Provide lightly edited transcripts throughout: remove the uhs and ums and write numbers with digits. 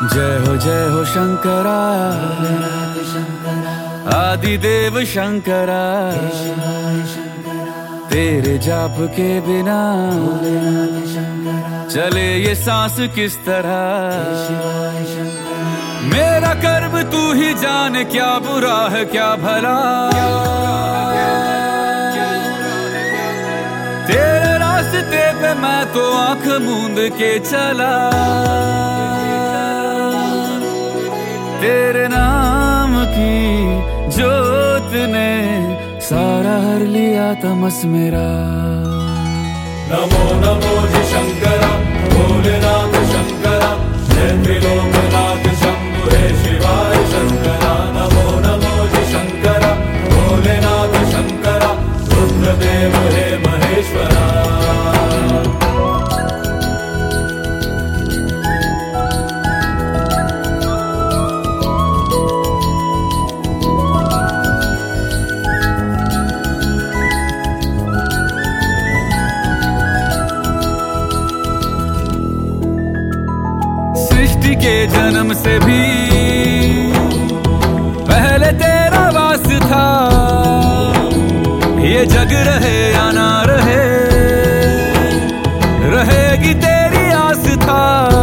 जय हो शंकरा, आदिदेव शंकरा। तेरे जाप के बिना चले ये सांस किस तरह। मेरा कर्म तू ही जाने, क्या बुरा है क्या भला। तेरे रास्ते पे मैं तो आंख मूंद के चला। तेरे नाम की जोत ने सारा हर लिया तमस मेरा। नमो नमो जी शंकरा, भोलेनाथ शंकरा, जय त्रिलोकनाथ शंभु हे शिवाय शंकरा। नमो नमो जी शंकरा, भोलेनाथ शंकरा, रुद्रदेव हे महेश्वरा। सृष्टि के जन्म से भी पहले तेरा वास था। ये जग रहे या ना रहे, रहेगी तेरी आस था।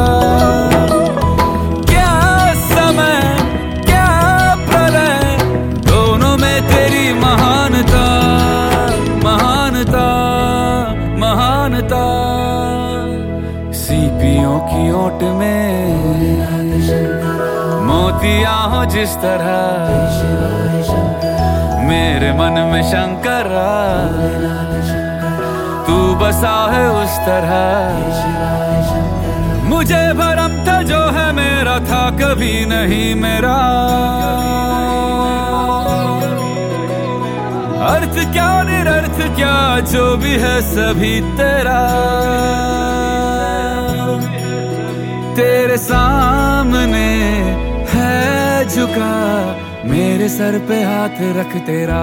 क्या समय क्या प्रलय, दोनों में तेरी महानता महानता महानता। सीपियों की ओट में मोतियां हो जिस तरह, मेरे मन में शंकरा तू बसा है उस तरह। मुझे भरम था जो है मेरा था कभी नहीं मेरा। अर्थ क्या निरर्थ क्या जो भी है सभी तेरा। तेरे सामने है झुका, मेरे सर पे हाथ रख तेरा।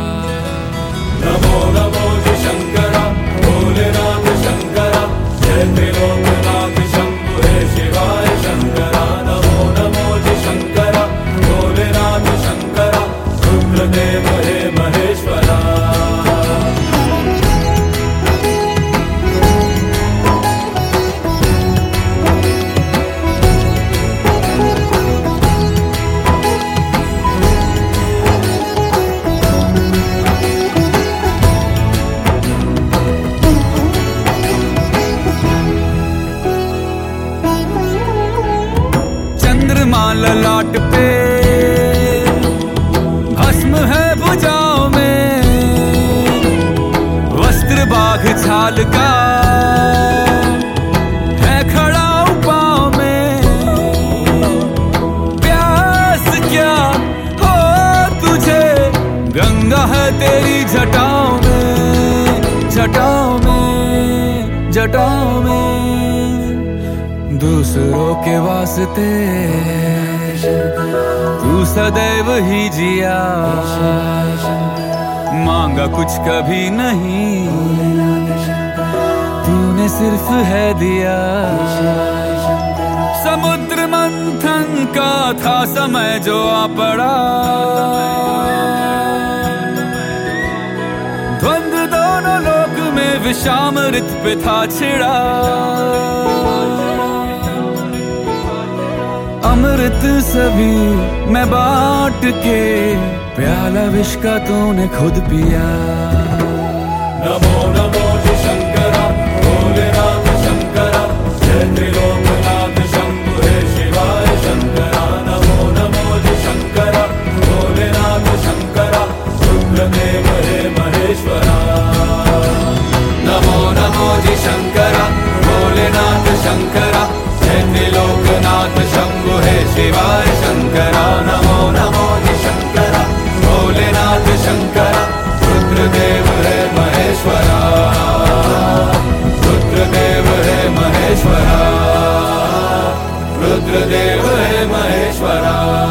नमो नमो जी शंकरा, भोलेनाथ शंकरा, जय त्रिलोकनाथ शंभु हे शिवाय शंकरा। नमो नमो जी शंकरा, भोलेनाथ शंकरा, रुद्रदेव हे महेश्वरा। ललाट पे भस्म है भुजाओं में, वस्त्र बाघ छाल का है खड़ा पाँव में। प्यास क्या हो तुझे, गंगा है तेरी जटाओं में जटाओं में जटाओं में। दूसरों के वास्ते तू सदैव ही जिया, मांगा कुछ कभी नहीं, तूने सिर्फ है दिया। समुद्र मंथन का था समय जो आ पड़ा, द्वंद्व दोनों लोक में विषामृत पे था छिड़ा। अमृत सभी मैं बांट के, प्याला विष का तूने खुद पिया। नमो नमो जी शंकरा, भोलेनाथ शंकरा, जय त्रिलोकनाथ शंभु हे शिवाय शंकरा। नमो नमो जी शंकरा, भोलेनाथ शंकरा, रुद्रदेव हे महेश्वरा। नमो नमो जी शंकरा, भोलेनाथ शंकरा, जय त्रिलोकनाथ शंभु हे शिवाय शंकरा। नमो नमो जी शंकरा, भोलेनाथ शंकरा, रुद्रदेव हे महेश्वरा। रुद्रदेव हे महेश्वरा, रुद्रदेव हे महेश्वरा।